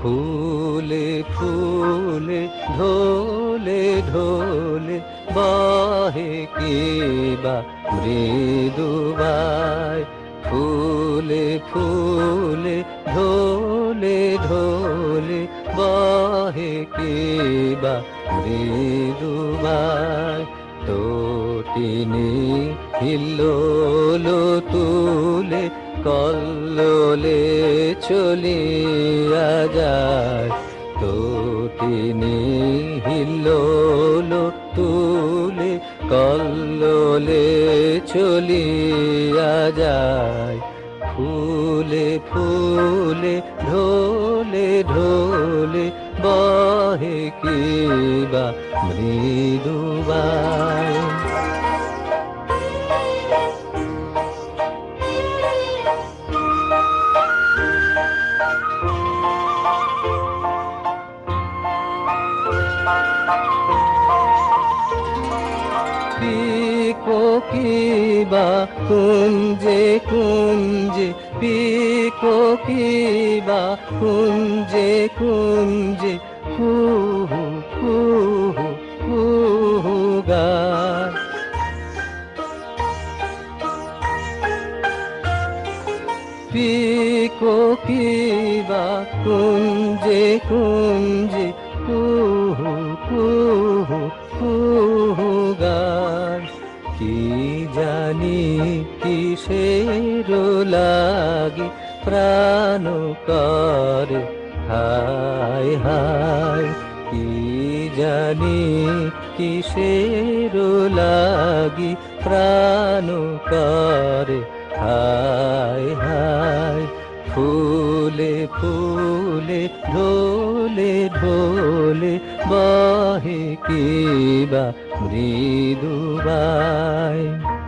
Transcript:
ফুলে ফুলে ঢোলে ঢোলে বহে কিবা মৃদুবায়। ফুলে ফুলে ঢোলে ঢোলে বহে কিবা মৃদুবায়। তটিনী হিল্লোলো তুলে কল্লোলে চলিয়া যায়। তটিনী হিল্লোলো তুলে কল্লোলে চলিয়া যায়। ফুলে ফুলে ঢোলে ঢোলে বহে কিবা মৃদুবায়। পিকো কিবা কুঞ্জে কুঞ্জে, পিকো কিবা কুঞ্জে কুঞ্জে, কুহু কুহু কুহু গায়। পিকো কিবা কুঞ্জে কুঞ্জে, কুহু কুহু কুহু গায়। কি জানি কিসের লাগি প্রাণ করে হায় হায়। কি জানি কিসের লাগি প্রাণ করে হায় হায়। ফুলে ফুলে ঢোলে ঢোলে বহে কিবা মৃদুবায়।